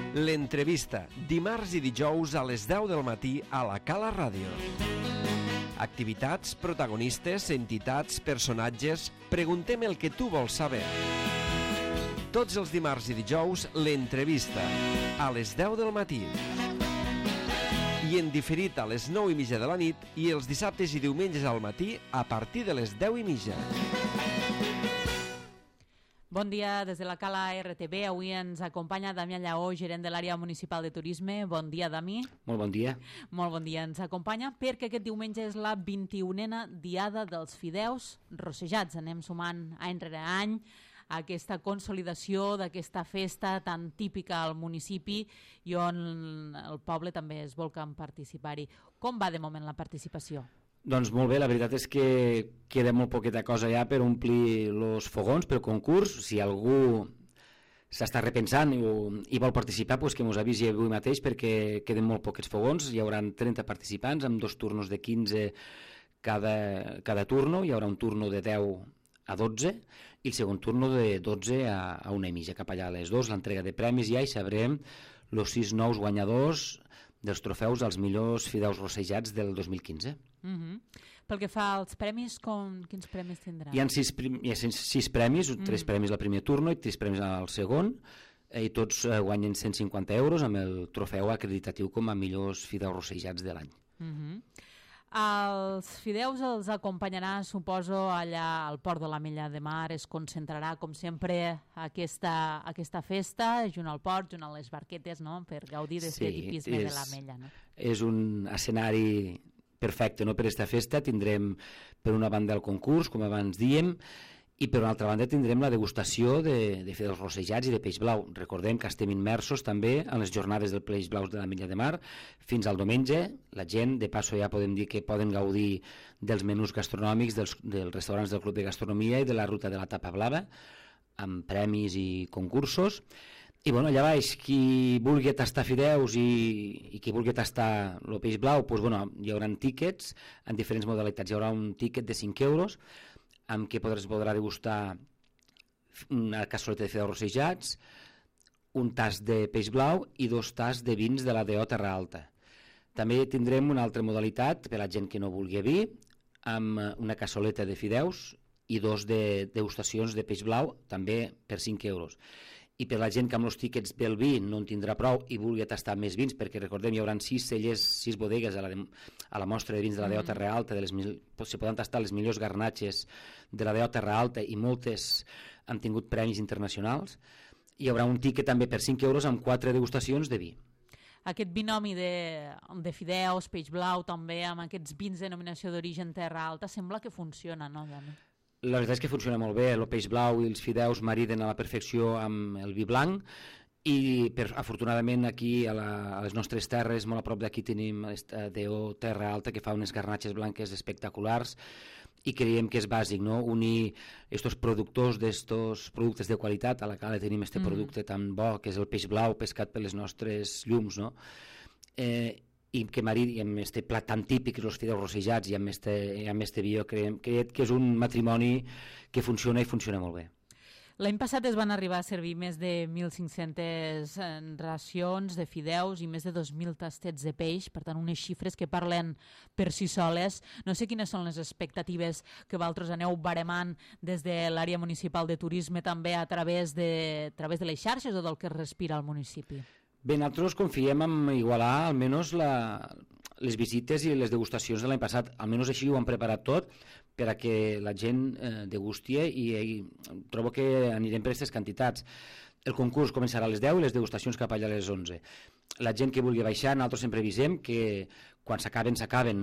L'entrevista, dimarts i dijous a les 10 del matí a la Cala Ràdio. Activitats, protagonistes, entitats, personatges... Preguntem el que tu vols saber. Tots els dimarts i dijous, l'entrevista, a les 10 del matí. I en diferit a les 9:30 de la nit i els dissabtes i diumenges al matí a partir de les 10:30. Bon dia des de la Cala RTV. Avui ens acompanya Damià Lleó, gerent de l'àrea municipal de turisme. Bon dia, Dami. Molt bon dia. Molt bon dia. Ens acompanya perquè aquest diumenge és la 21a Diada dels Fideus Rossejats. Anem sumant any rere any aquesta consolidació d'aquesta festa tan típica al municipi i on el poble també es volca en participar-hi. Com va de moment la participació? Doncs molt bé, la veritat és que queda molt poqueta cosa ja per omplir els fogons pel concurs. Si algú s'està repensant i vol participar, doncs que ens avisi avui mateix perquè queden molt poquets fogons. Hi haurà 30 participants amb 2 turnos de 15 cada turno. Hi haurà un turno de 10 a 12 i el segon turno de 12 a 1:30. Cap allà a les 2, l'entrega de premis ja, i sabrem els 6 nous guanyadors dels trofeus als millors fideus rossejats del 2015. Pel que fa als premis, quins premis tindrà? Hi ha 6 premis, 3 premis al primer turno i 3 premis al segon, i tots guanyen 150 euros amb el trofeu acreditatiu com a millors fideus rossejats de l'any. Els fideus els acompanyarà, suposo, allà al Port de l'Ametlla de Mar. Es concentrarà, com sempre, aquesta festa, junt al port, junt a les barquetes, no?, per gaudir d'aquest tipisme de l'Ametlla. No? És un escenari perfecte, no?, per aquesta festa. Tindrem, per una banda, el concurs, com abans dèiem, i per una altra banda tindrem la degustació de fideus rossejats i de peix blau. Recordem que estem immersos també en les jornades del peix blau de l'Ametlla de Mar fins al diumenge. La gent, de passo, ja podem dir que poden gaudir dels menús gastronòmics dels restaurants del Club de Gastronomia i de la ruta de la Tapa Blava, amb premis i concursos. I bueno, allà baix, qui vulgui tastar fideus i qui vulgui tastar el peix blau, doncs, bueno, hi haurà tíquets en diferents modalitats. Hi haurà un tíquet de 5 euros amb què podrà degustar una cassoleta de fideus rossejats, un tast de peix blau i 2 tasts de vins de la DO Terra Alta. També tindrem una altra modalitat per a la gent que no vulgui vi, amb una cassoleta de fideus i 2 degustacions de peix blau, també per 5 euros. I per la gent que amb els tíquets del vi no en tindrà prou i vulgui tastar més vins, perquè recordem, hi haurà 6 bodegues a la mostra de vins de la DO Terra Alta, se poden tastar les millors garnatxes de la DO Terra Alta i moltes han tingut premis internacionals. Hi haurà un tíquet també per 5 euros amb 4 degustacions de vi. Aquest binomi de fideus, peix blau, també amb aquests vins de denominació d'origen Terra Alta, sembla que funciona, no, Dani? La veritat és que funciona molt bé. El peix blau i els fideus mariden a la perfecció amb el vi blanc i afortunadament aquí a les nostres terres, molt a prop d'aquí, tenim DO Terra Alta, que fa unes garnatxes blanques espectaculars i creiem que és bàsic, no?, unir estos productors d'estos productes de qualitat. A la Cala tenim este producte tan bo que és el peix blau pescat per les nostres llums, no?, i que maridi amb este plat tan típic, els fideus rossejats, i amb este vi, crec que és un matrimoni que funciona i funciona molt bé. L'any passat es van arribar a servir més de 1.500 racions de fideus i més de 2.000 tastets de peix, per tant unes xifres que parlen per si soles. No sé quines són les expectatives que vosaltres aneu baremant des de l'àrea municipal de turisme també a través de les xarxes o del que es respira al municipi. Bé, nosaltres confiem en igualar almenys les visites i les degustacions de l'any passat. Almenys així ho han preparat tot per a que la gent degusti i trobo que anirem per aquestes quantitats. El concurs començarà a les 10 i les degustacions cap allà a les 11. La gent que vulgui baixar, nosaltres sempre avisem que quan s'acaben,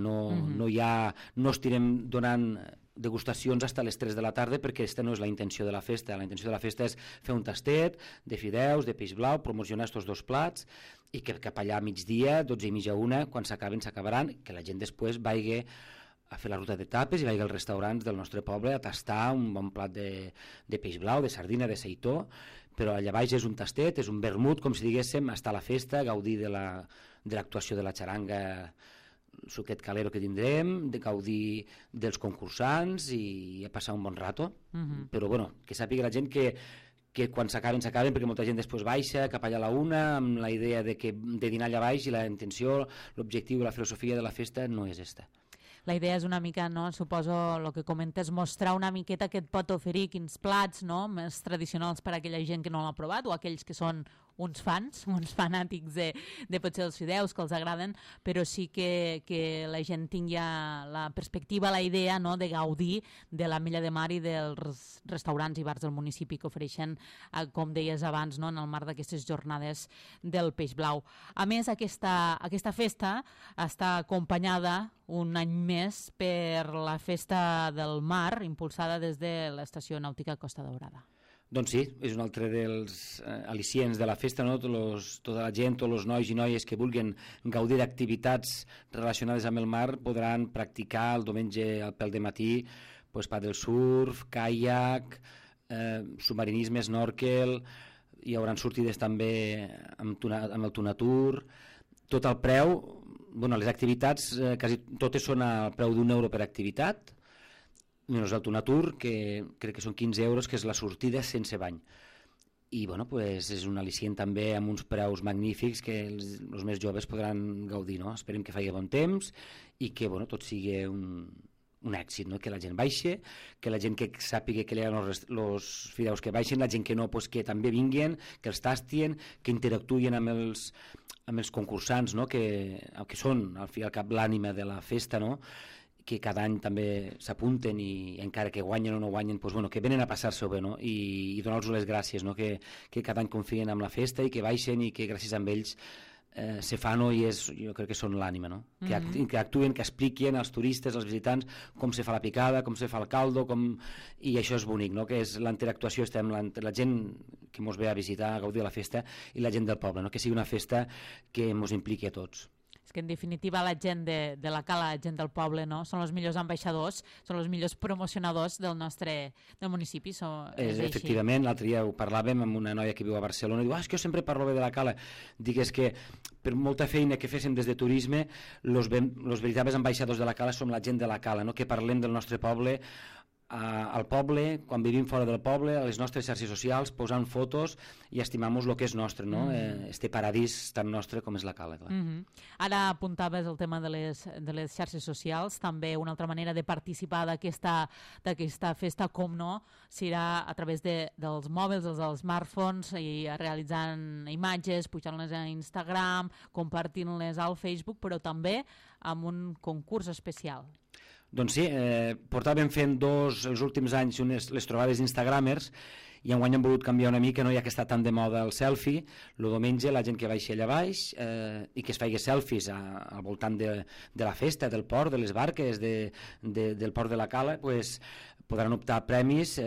no estirem donant degustacions fins a les 3 de la tarda, perquè aquesta no és la intenció de la festa. La intenció de la festa és fer un tastet de fideus, de peix blau, promocionar aquests 2 plats i que cap allà a migdia, 12:30 a 1, quan s'acabaran, que la gent després vagi a fer la ruta d'etapes i vagi als restaurants del nostre poble a tastar un bon plat de peix blau, de sardina, de seitó, però allà baix és un tastet, és un vermut, com si diguéssim, estar a la festa, gaudir de l'actuació de la xaranga, el suquet calero que tindrem, de gaudir dels concursants i a passar un bon rato. Però bueno, que sàpiga la gent que que quan s'acaben, perquè molta gent després baixa cap allà a la una, amb la idea de dinar allà baix, i la intenció, l'objectiu, la filosofia de la festa no és esta. La idea és una mica, no, suposo, el que comentes, mostrar una miqueta què et pot oferir, quins plats, no, més tradicionals per a aquella gent que no l'ha provat, o aquells que són uns fans, uns fanàtics de potser els fideus que els agraden, però sí que la gent tingui la perspectiva, la idea, no, de gaudir de la Milla de Mar i dels restaurants i bars del municipi que ofereixen, com deies abans, no, en el marc d'aquestes jornades del Peix Blau. A més, aquesta festa està acompanyada un any més per la Festa del Mar, impulsada des de l'Estació Nàutica Costa Daurada. Doncs sí, és un altre dels al·licients de la festa, no? Tota la gent, tots els nois i noies que vulguin gaudir d'activitats relacionades amb el mar podran practicar el diumenge al pèl de matí paddle surf, caiac, submarinisme, snorkel, hi haurà sortides també amb el Tunatur. Tot el preu, les activitats quasi totes són al preu d'€1 per activitat, menys el Tunatur, que crec que són 15 euros, que és la sortida sense bany. I és un al·licient també amb uns preus magnífics que els més joves podran gaudir, no? Esperem que faci bon temps i que tot sigui un èxit, no? Que la gent baixi, que la gent que sàpiga que li agraden els fideus que baixen, la gent que no, que també vinguin, que els tastien, que interactuïn amb els concursants, no? Que són al fi i al cap l'ànima de la festa, no? Que cada any també s'apunten i encara que guanyen o no guanyen, que venen a passar-s'ho bé, no? I donar-los les gràcies, no? Que cada any confien en la festa i que baixen i que gràcies a ells se fan, no? I jo crec que són l'ànima, no? Que actuen, que expliquin als turistes, als visitants, com se fa la picada, com se fa el caldo, i això és bonic, no? Que és la interactuació entre la gent que ens ve a visitar, a gaudir de la festa, i la gent del poble, no? Que sigui una festa que ens impliqui a tots. És que en definitiva la gent de la cala, la gent del poble, no? Són els millors ambaixadors, són els millors promocionadors del municipi. Efectivament, l'altre dia ho parlàvem amb una noia que viu a Barcelona i diu, és que jo sempre parlo bé de la cala. Dic, és que per molta feina que féssim des de turisme, els veritables ambaixadors de la cala som la gent de la cala, no? Que parlem del nostre poble al poble, quan vivim fora del poble, a les nostres xarxes socials, posant fotos i estimam-nos el que és nostre, no? Este paradís tan nostre com és la cala. Ara apuntaves el tema de les xarxes socials, també una altra manera de participar d'aquesta festa, com no, serà a través dels mòbils, dels smartphones, i realitzant imatges, pujant-les a Instagram, compartint-les al Facebook, però també amb un concurs especial. Doncs sí, portàvem fent els últims anys les trobades d'instagramers i enguany hem volgut canviar una mica, no? Ja que està tan de moda el selfie, el diumenge la gent que baixi allà baix i que es faci selfies al voltant de la festa, del port, de les barques, del port de la cala, podran optar a premis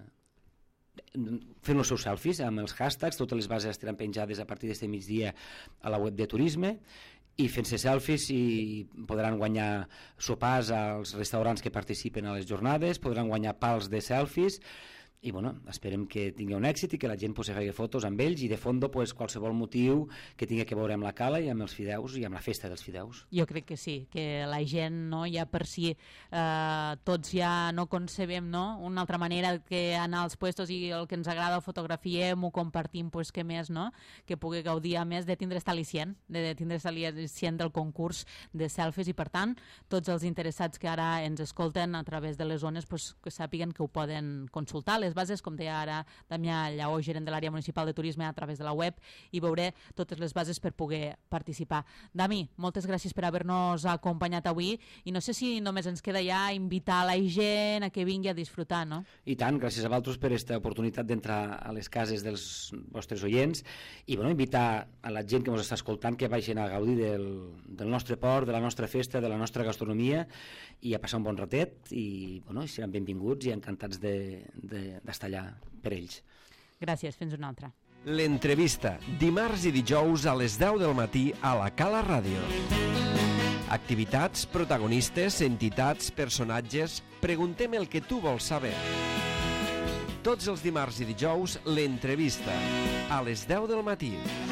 fent els seus selfies amb els hashtags, totes les bases estaran penjades a partir d'este migdia a la web de turisme, i fent-se selfies i podran guanyar sopars als restaurants que participen a les jornades, podran guanyar pals de selfies i esperem que tingui un èxit i que la gent se faci fotos amb ells i de fons qualsevol motiu que tingui a veure amb la cala i amb els fideus i amb la festa dels fideus. Jo crec que sí, que la gent ja per si tots ja no concebem una altra manera que anar als puestos i el que ens agrada ho fotografiem, ho compartim, què més, no? Que pugui gaudir a més de tindre esta al·licient, del concurs de selfies, i per tant tots els interessats que ara ens escolten a través de les zones que sàpiguen que ho poden consultar. Les bases, com deia ara Damià Lleó, gerent de l'àrea municipal de turisme, a través de la web, i veuré totes les bases per poder participar. Dami, moltes gràcies per haver-nos acompanyat avui, i no sé si només ens queda ja invitar la gent a que vingui a disfrutar, no? I tant, gràcies a vosaltres per aquesta oportunitat d'entrar a les cases dels vostres oients i invitar a la gent que ens està escoltant que vagin a gaudir del nostre port, de la nostra festa, de la nostra gastronomia, i a passar un bon ratet, i seran benvinguts i encantats d'estar allà per ells. Gràcies, fins una altra. L'entrevista, dimarts i dijous a les 10 del matí a la Cala Ràdio. Activitats, protagonistes, entitats, personatges, preguntem el que tu vols saber. Tots els dimarts i dijous, l'entrevista, a les 10 del matí.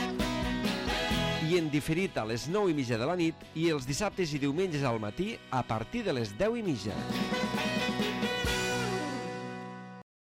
I en diferit a les 9:30 de la nit i els dissabtes i diumenges al matí a partir de les 10:30.